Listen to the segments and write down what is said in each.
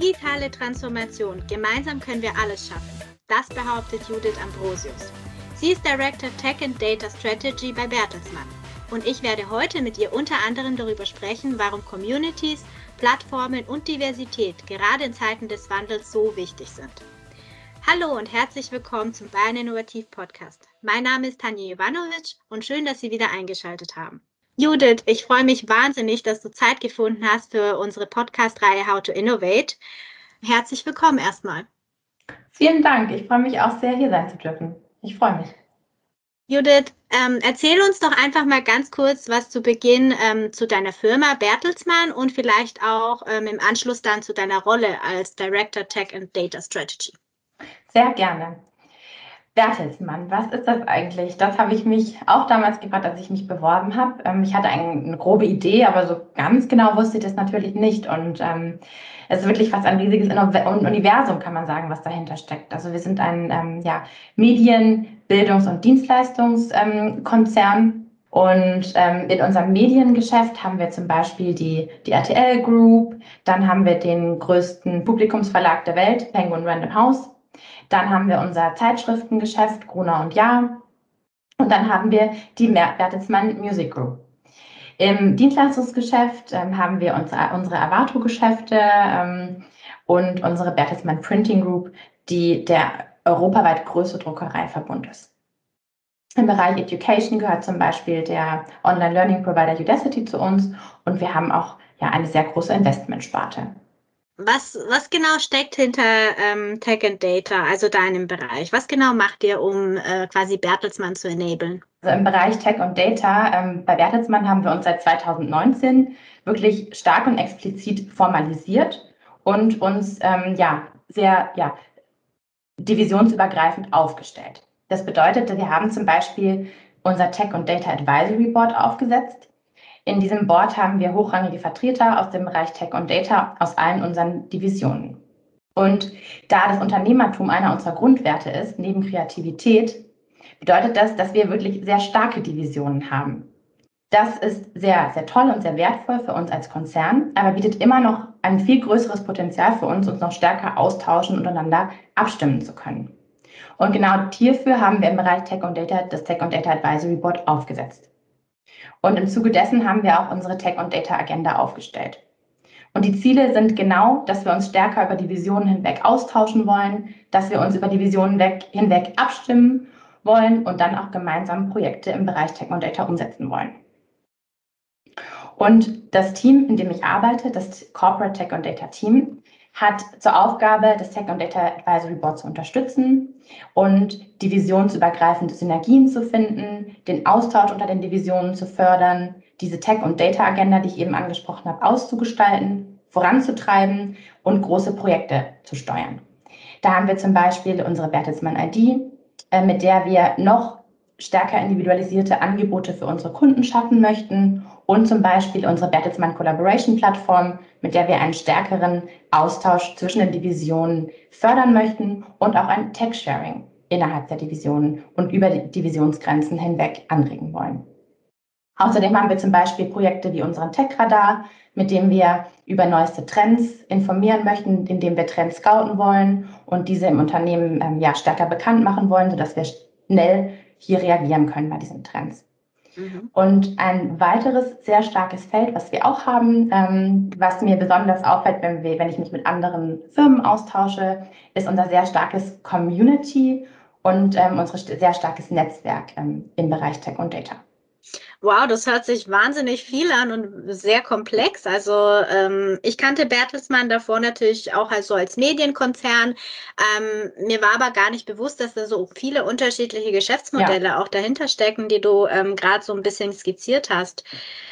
Digitale Transformation. Gemeinsam können wir alles schaffen. Das behauptet Judith Ambrosius. Sie ist Director Tech and Data Strategy bei Bertelsmann. Und ich werde heute mit ihr unter anderem darüber sprechen, warum Communities, Plattformen und Diversität gerade in Zeiten des Wandels so wichtig sind. Hallo und herzlich willkommen zum Bayern Innovativ Podcast. Mein Name ist Tanja Jovanovic und schön, dass Sie wieder eingeschaltet haben. Judith, ich freue mich wahnsinnig, dass du Zeit gefunden hast für unsere Podcast-Reihe How to Innovate. Herzlich willkommen erstmal. Vielen Dank. Ich freue mich auch sehr, hier sein zu dürfen. Ich freue mich. Judith, erzähl uns doch einfach mal ganz kurz was zu Beginn zu deiner Firma Bertelsmann und vielleicht auch im Anschluss dann zu deiner Rolle als Director Tech and Data Strategy. Sehr gerne. Bertelsmann, was ist das eigentlich? Das habe ich mich auch damals gefragt, als ich mich beworben habe. Ich hatte eine grobe Idee, aber so ganz genau wusste ich das natürlich nicht. Und es ist wirklich fast ein riesiges Universum, kann man sagen, was dahinter steckt. Also wir sind ein Medien-, Bildungs- und Dienstleistungskonzern. Und in unserem Mediengeschäft haben wir zum Beispiel die RTL Group, dann haben wir den größten Publikumsverlag der Welt, Penguin Random House. Dann haben wir unser Zeitschriftengeschäft, Gruner und Jahr. Und dann haben wir die Bertelsmann Music Group. Im Dienstleistungsgeschäft haben wir unsere Avato-Geschäfte und unsere Bertelsmann Printing Group, die der europaweit größte Druckereiverbund ist. Im Bereich Education gehört zum Beispiel der Online-Learning-Provider Udacity zu uns und wir haben auch eine sehr große Investmentsparte. Was genau steckt hinter Tech and Data, also deinem Bereich? Was genau macht ihr, um quasi Bertelsmann zu enablen? Also im Bereich Tech und Data, bei Bertelsmann haben wir uns seit 2019 wirklich stark und explizit formalisiert und uns sehr divisionsübergreifend aufgestellt. Das bedeutet, wir haben zum Beispiel unser Tech und Data Advisory Board aufgesetzt. In diesem Board haben wir hochrangige Vertreter aus dem Bereich Tech und Data aus allen unseren Divisionen. Und da das Unternehmertum einer unserer Grundwerte ist, neben Kreativität, bedeutet das, dass wir wirklich sehr starke Divisionen haben. Das ist sehr, sehr toll und sehr wertvoll für uns als Konzern, aber bietet immer noch ein viel größeres Potenzial für uns noch stärker austauschen und untereinander abstimmen zu können. Und genau hierfür haben wir im Bereich Tech und Data das Tech und Data Advisory Board aufgesetzt. Und im Zuge dessen haben wir auch unsere Tech- und Data-Agenda aufgestellt. Und die Ziele sind genau, dass wir uns stärker über Divisionen hinweg austauschen wollen, dass wir uns über Divisionen hinweg abstimmen wollen und dann auch gemeinsam Projekte im Bereich Tech und Data umsetzen wollen. Und das Team, in dem ich arbeite, das Corporate Tech und Data Team, hat zur Aufgabe, das Tech und Data Advisory Board zu unterstützen und divisionsübergreifende Synergien zu finden, den Austausch unter den Divisionen zu fördern, diese Tech- und Data-Agenda, die ich eben angesprochen habe, auszugestalten, voranzutreiben und große Projekte zu steuern. Da haben wir zum Beispiel unsere Bertelsmann ID, mit der wir noch stärker individualisierte Angebote für unsere Kunden schaffen möchten und zum Beispiel unsere Bertelsmann Collaboration Plattform, mit der wir einen stärkeren Austausch zwischen den Divisionen fördern möchten und auch ein Tech-Sharing innerhalb der Divisionen und über die Divisionsgrenzen hinweg anregen wollen. Außerdem haben wir zum Beispiel Projekte wie unseren Tech-Radar, mit dem wir über neueste Trends informieren möchten, indem wir Trends scouten wollen und diese im Unternehmen stärker bekannt machen wollen, sodass wir schnell hier reagieren können bei diesen Trends. Und ein weiteres sehr starkes Feld, was wir auch haben, was mir besonders auffällt, wenn ich mich mit anderen Firmen austausche, ist unser sehr starkes Community und unser sehr starkes Netzwerk im Bereich Tech und Data. Wow, das hört sich wahnsinnig viel an und sehr komplex. Also ich kannte Bertelsmann davor natürlich auch als Medienkonzern. Mir war aber gar nicht bewusst, dass da so viele unterschiedliche Geschäftsmodelle auch dahinter stecken, die du gerade so ein bisschen skizziert hast.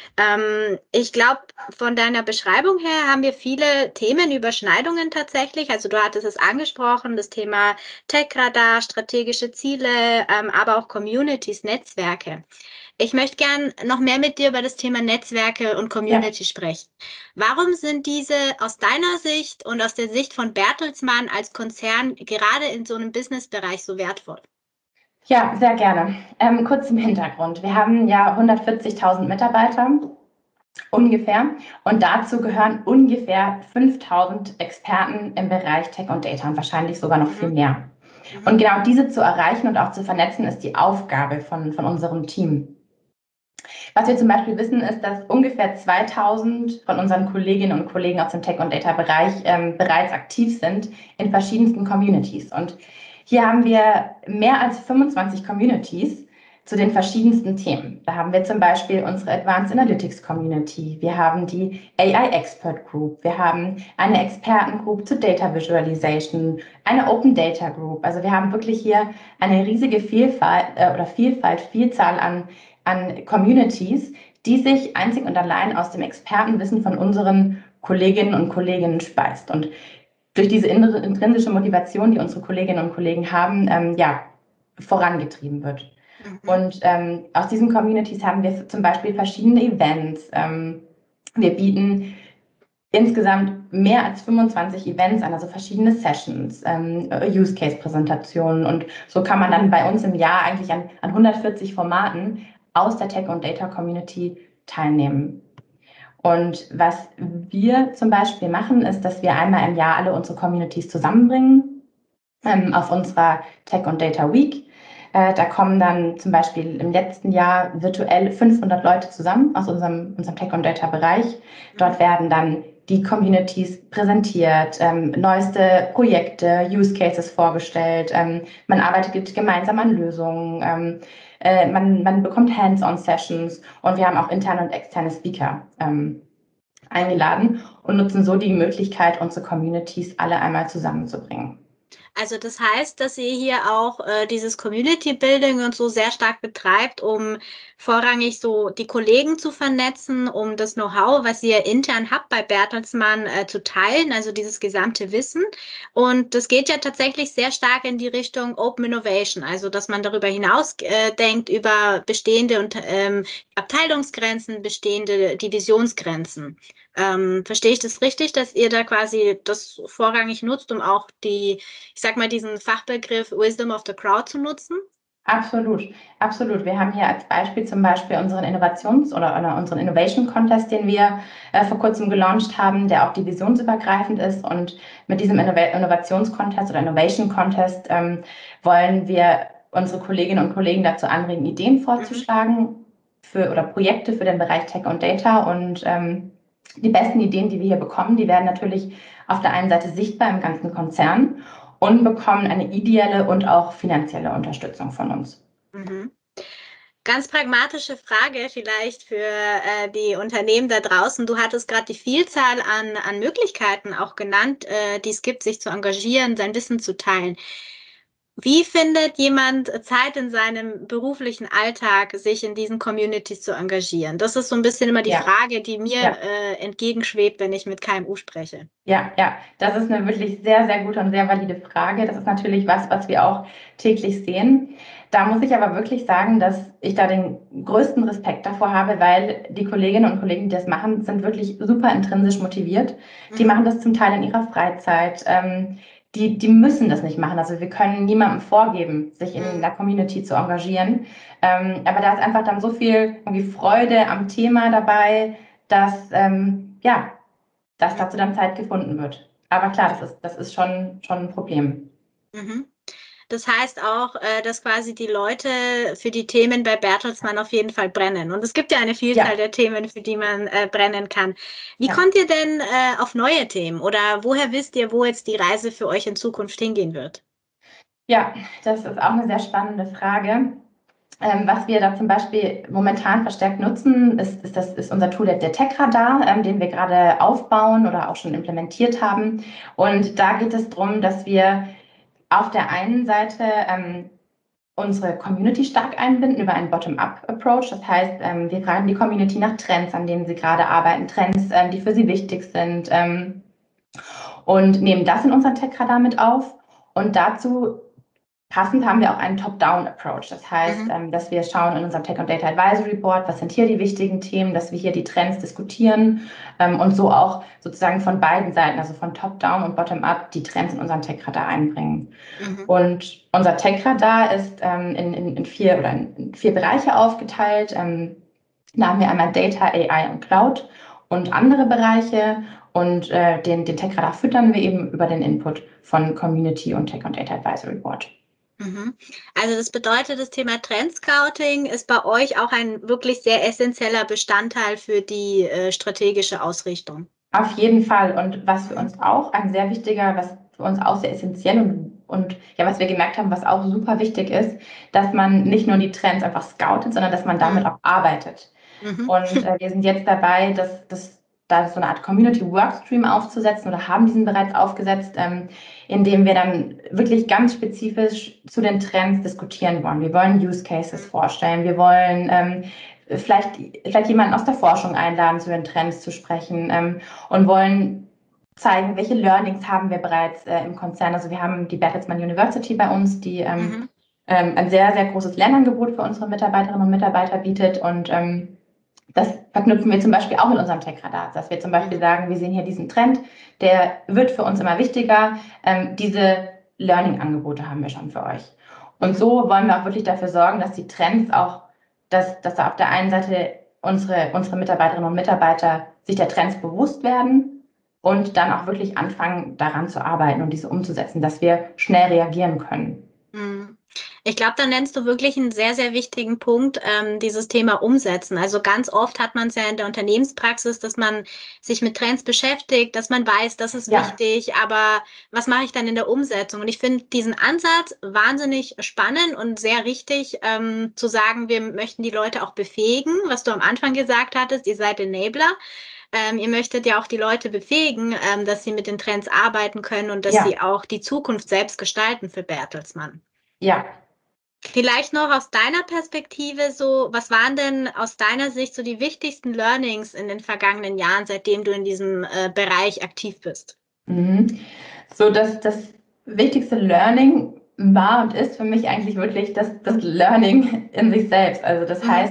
Ich glaube, von deiner Beschreibung her haben wir viele Themenüberschneidungen tatsächlich. Also du hattest es angesprochen, das Thema Tech-Radar, strategische Ziele, aber auch Communities, Netzwerke. Ich möchte gern noch mehr mit dir über das Thema Netzwerke und Community sprechen. Warum sind diese aus deiner Sicht und aus der Sicht von Bertelsmann als Konzern gerade in so einem Businessbereich so wertvoll? Ja, sehr gerne. Kurz im Hintergrund. Wir haben ja 140.000 Mitarbeiter ungefähr. Und dazu gehören ungefähr 5000 Experten im Bereich Tech und Data und wahrscheinlich sogar noch viel mehr. Und genau diese zu erreichen und auch zu vernetzen, ist die Aufgabe von unserem Team. Was wir zum Beispiel wissen, ist, dass ungefähr 2000 von unseren Kolleginnen und Kollegen aus dem Tech- und Data-Bereich bereits aktiv sind in verschiedensten Communities. Und hier haben wir mehr als 25 Communities zu den verschiedensten Themen. Da haben wir zum Beispiel unsere Advanced Analytics Community, wir haben die AI Expert Group, wir haben eine Expertengroup zu Data Visualization, eine Open Data Group. Also wir haben wirklich hier eine riesige Vielzahl an Communities, die sich einzig und allein aus dem Expertenwissen von unseren Kolleginnen und Kollegen speist. Und durch diese intrinsische Motivation, die unsere Kolleginnen und Kollegen haben, vorangetrieben wird. Und aus diesen Communities haben wir zum Beispiel verschiedene Events. Wir bieten insgesamt mehr als 25 Events an, also verschiedene Sessions, Use-Case-Präsentationen. Und so kann man dann bei uns im Jahr eigentlich an 140 Formaten aus der Tech- und Data-Community teilnehmen. Und was wir zum Beispiel machen, ist, dass wir einmal im Jahr alle unsere Communities zusammenbringen auf unserer Tech- und Data Week. Da kommen dann zum Beispiel im letzten Jahr virtuell 500 Leute zusammen aus unserem Tech- und Data-Bereich. Dort werden dann die Communities präsentiert, neueste Projekte, Use Cases vorgestellt. Man arbeitet gemeinsam an Lösungen. Man bekommt Hands-on-Sessions und wir haben auch interne und externe Speaker eingeladen und nutzen so die Möglichkeit, unsere Communities alle einmal zusammenzubringen. Also das heißt, dass ihr hier auch dieses Community Building und so sehr stark betreibt, um vorrangig so die Kollegen zu vernetzen, um das Know-how, was ihr intern habt bei Bertelsmann, zu teilen, also dieses gesamte Wissen. Und das geht ja tatsächlich sehr stark in die Richtung Open Innovation, also dass man darüber hinaus denkt, über bestehende Abteilungsgrenzen, bestehende Divisionsgrenzen. Verstehe ich das richtig, dass ihr da quasi das vorrangig nutzt, um auch ich sag mal, diesen Fachbegriff Wisdom of the Crowd zu nutzen? Absolut, absolut. Wir haben hier als Beispiel zum Beispiel unseren oder unseren Innovation Contest, den wir vor kurzem gelauncht haben, der auch divisionsübergreifend ist. Und mit diesem Innovationscontest oder Innovation Contest wollen wir unsere Kolleginnen und Kollegen dazu anregen, Ideen vorzuschlagen oder Projekte für den Bereich Tech und Data. Und die besten Ideen, die wir hier bekommen, die werden natürlich auf der einen Seite sichtbar im ganzen Konzern und bekommen eine ideelle und auch finanzielle Unterstützung von uns. Mhm. Ganz pragmatische Frage vielleicht für die Unternehmen da draußen. Du hattest gerade die Vielzahl an Möglichkeiten auch genannt, die es gibt, sich zu engagieren, sein Wissen zu teilen. Wie findet jemand Zeit in seinem beruflichen Alltag, sich in diesen Communities zu engagieren? Das ist so ein bisschen immer die Frage, die mir entgegenschwebt, wenn ich mit KMU spreche. Ja, das ist eine wirklich sehr, sehr gute und sehr valide Frage. Das ist natürlich was wir auch täglich sehen. Da muss ich aber wirklich sagen, dass ich da den größten Respekt davor habe, weil die Kolleginnen und Kollegen, die das machen, sind wirklich super intrinsisch motiviert. Die machen das zum Teil in ihrer Freizeit. Die müssen das nicht machen. Also wir können niemandem vorgeben, sich in der Community zu engagieren. Aber da ist einfach dann so viel irgendwie Freude am Thema dabei, dass dazu dann Zeit gefunden wird. Aber klar, das ist schon ein Problem. Mhm. Das heißt auch, dass quasi die Leute für die Themen bei Bertelsmann auf jeden Fall brennen. Und es gibt ja eine Vielzahl der Themen, für die man brennen kann. Wie kommt ihr denn auf neue Themen? Oder woher wisst ihr, wo jetzt die Reise für euch in Zukunft hingehen wird? Ja, das ist auch eine sehr spannende Frage. Was wir da zum Beispiel momentan verstärkt nutzen, ist unser Tool der Tech-Radar, den wir gerade aufbauen oder auch schon implementiert haben. Und da geht es darum, dass wir auf der einen Seite unsere Community stark einbinden über einen Bottom-up-Approach. Das heißt, wir fragen die Community nach Trends, an denen sie gerade arbeiten, Trends, die für sie wichtig sind, und nehmen das in unseren Tech-Radar mit auf. Und dazu passend haben wir auch einen Top-Down-Approach. Das heißt, dass wir schauen in unserem Tech- und Data Advisory Board, was sind hier die wichtigen Themen, dass wir hier die Trends diskutieren und so auch sozusagen von beiden Seiten, also von Top-Down und Bottom-Up, die Trends in unseren Tech-Radar einbringen. Und unser Tech-Radar ist in vier Bereiche aufgeteilt. Da haben wir einmal Data, AI und Cloud und andere Bereiche. Und den Tech-Radar füttern wir eben über den Input von Community und Tech und Data Advisory Board. Mhm. Also das bedeutet, das Thema Trendscouting ist bei euch auch ein wirklich sehr essentieller Bestandteil für die strategische Ausrichtung. Auf jeden Fall. Und was für Mhm. uns auch ein sehr wichtiger, was für uns auch sehr essentiell und ja, was wir gemerkt haben, was auch super wichtig ist, dass man nicht nur die Trends einfach scoutet, sondern dass man damit Mhm. auch arbeitet. Mhm. Und wir sind jetzt dabei, da so eine Art Community Workstream aufzusetzen oder haben diesen bereits aufgesetzt, in dem wir dann wirklich ganz spezifisch zu den Trends diskutieren wollen. Wir wollen Use Cases vorstellen. Wir wollen vielleicht jemanden aus der Forschung einladen, zu den Trends zu sprechen, und wollen zeigen, welche Learnings haben wir bereits im Konzern. Also wir haben die Bertelsmann University bei uns, die Mhm. ein sehr, sehr großes Lernangebot für unsere Mitarbeiterinnen und Mitarbeiter bietet. Und das verknüpfen wir zum Beispiel auch mit unserem Tech-Radar, dass wir zum Beispiel Mhm. sagen, wir sehen hier diesen Trend, der wird für uns immer wichtiger. Diese Learning-Angebote haben wir schon für euch. Und Mhm. so wollen wir auch wirklich dafür sorgen, dass die Trends auch, dass da auf der einen Seite unsere Mitarbeiterinnen und Mitarbeiter sich der Trends bewusst werden und dann auch wirklich anfangen, daran zu arbeiten und diese umzusetzen, dass wir schnell reagieren können. Mhm. Ich glaube, da nennst du wirklich einen sehr, sehr wichtigen Punkt, dieses Thema Umsetzen. Also ganz oft hat man es ja in der Unternehmenspraxis, dass man sich mit Trends beschäftigt, dass man weiß, das ist Ja, wichtig, aber was mache ich dann in der Umsetzung? Und ich finde diesen Ansatz wahnsinnig spannend und sehr richtig, zu sagen, wir möchten die Leute auch befähigen, was du am Anfang gesagt hattest, ihr seid Enabler. Ihr möchtet ja auch die Leute befähigen, dass sie mit den Trends arbeiten können und dass ja, sie auch die Zukunft selbst gestalten für Bertelsmann. ja. Vielleicht noch aus deiner Perspektive so, was waren denn aus deiner Sicht so die wichtigsten Learnings in den vergangenen Jahren, seitdem du in diesem Bereich aktiv bist? Mhm. So, das wichtigste Learning war und ist für mich eigentlich wirklich das Learning in sich selbst. Also das Mhm. heißt,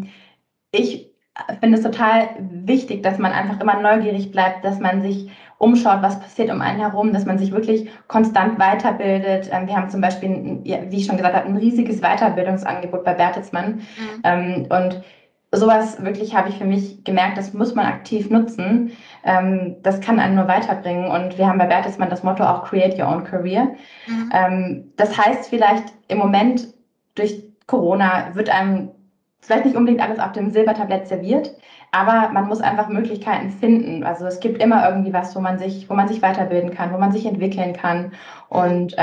ich finde es total wichtig, dass man einfach immer neugierig bleibt, dass man sich umschaut, was passiert um einen herum, dass man sich wirklich konstant weiterbildet. Wir haben zum Beispiel, ja, wie ich schon gesagt habe, ein riesiges Weiterbildungsangebot bei Bertelsmann. Mhm. Und sowas wirklich habe ich für mich gemerkt, das muss man aktiv nutzen. Das kann einen nur weiterbringen. Und wir haben bei Bertelsmann das Motto auch Create Your Own Career. Mhm. Das heißt vielleicht im Moment durch Corona wird einem vielleicht nicht unbedingt alles auf dem Silbertablett serviert, aber man muss einfach Möglichkeiten finden. Also es gibt immer irgendwie was, wo man sich weiterbilden kann, wo man sich entwickeln kann. Mhm. Und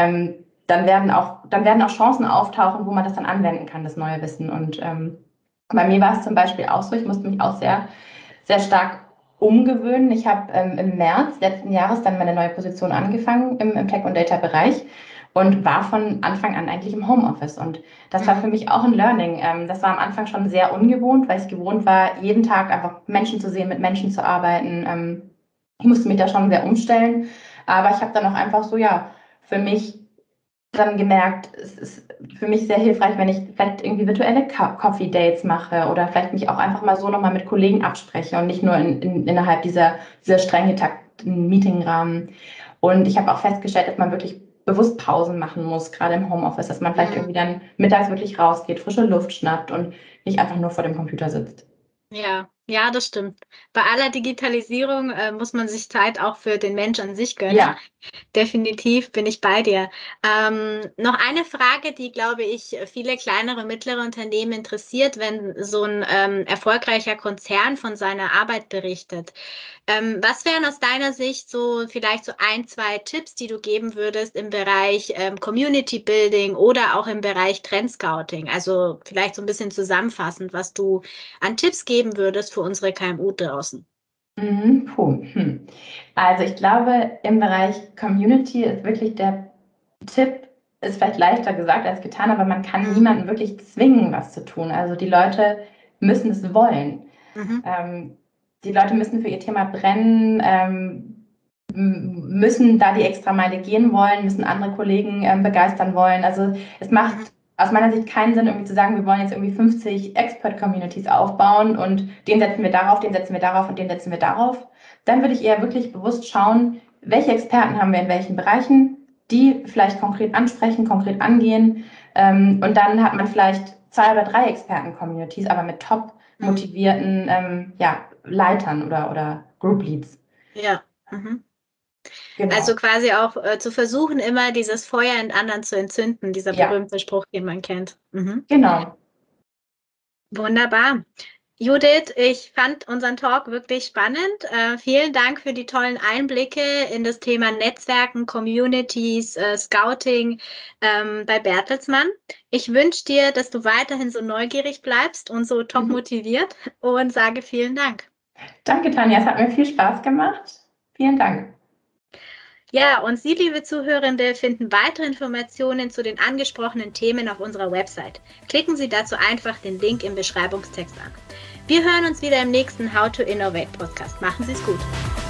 dann werden auch Chancen auftauchen, wo man das dann anwenden kann, das neue Wissen. Und bei mir war es zum Beispiel auch so, ich musste mich auch sehr, sehr stark umgewöhnen. Ich habe im März letzten Jahres dann meine neue Position angefangen im Tech- und Data-Bereich und war von Anfang an eigentlich im Homeoffice. Und das war Mhm. für mich auch ein Learning. Das war am Anfang schon sehr ungewohnt, weil ich gewohnt war, jeden Tag einfach Menschen zu sehen, mit Menschen zu arbeiten. Ich musste mich da schon sehr umstellen. Aber ich habe dann auch einfach so, ja, für mich dann gemerkt, es ist für mich sehr hilfreich, wenn ich vielleicht irgendwie virtuelle Coffee Dates mache oder vielleicht mich auch einfach mal so nochmal mit Kollegen abspreche und nicht nur innerhalb dieser streng getakteten Meetingrahmen. Und ich habe auch festgestellt, dass man wirklich bewusst Pausen machen muss, gerade im Homeoffice, dass man vielleicht Mhm. irgendwie dann mittags wirklich rausgeht, frische Luft schnappt und nicht einfach nur vor dem Computer sitzt. Ja, ja, das stimmt. Bei aller Digitalisierung muss man sich Zeit auch für den Mensch an sich gönnen. Ja, Definitiv bin ich bei dir. Noch eine Frage, die, glaube ich, viele kleinere, mittlere Unternehmen interessiert, wenn so ein erfolgreicher Konzern von seiner Arbeit berichtet. Was wären aus deiner Sicht so vielleicht so ein, zwei Tipps, die du geben würdest im Bereich Community Building oder auch im Bereich Trend Scouting? Also vielleicht so ein bisschen zusammenfassend, was du an Tipps geben würdest für unsere KMU draußen. mhm, puh. Also ich glaube, im Bereich Community ist wirklich der Tipp, ist vielleicht leichter gesagt als getan, aber man kann Mhm. niemanden wirklich zwingen, was zu tun. Also die Leute müssen es wollen. Mhm. Ähm, Die Leute müssen für ihr Thema brennen, müssen da die Extrameile gehen wollen, müssen andere Kollegen begeistern wollen. Also es macht Mhm. aus meiner Sicht keinen Sinn, irgendwie zu sagen, wir wollen jetzt irgendwie 50 Expert-Communities aufbauen und den setzen wir darauf, den setzen wir darauf und den setzen wir darauf. Dann würde ich eher wirklich bewusst schauen, welche Experten haben wir in welchen Bereichen, die vielleicht konkret ansprechen, konkret angehen. Und dann hat man vielleicht zwei oder drei Experten-Communities, aber mit motivierten Leitern oder Group Leads. Ja. Genau. Also quasi auch zu versuchen, immer dieses Feuer in anderen zu entzünden, dieser berühmte Spruch, den man kennt. Genau. Wunderbar. Judith, ich fand unseren Talk wirklich spannend. Vielen Dank für die tollen Einblicke in das Thema Netzwerken, Communities, Scouting bei Bertelsmann. Ich wünsche dir, dass du weiterhin so neugierig bleibst und so top motiviert und sage vielen Dank. Danke, Tanja. Es hat mir viel Spaß gemacht. Vielen Dank. Ja, und Sie, liebe Zuhörende, finden weitere Informationen zu den angesprochenen Themen auf unserer Website. Klicken Sie dazu einfach den Link im Beschreibungstext an. Wir hören uns wieder im nächsten How to Innovate Podcast. Machen Sie es gut.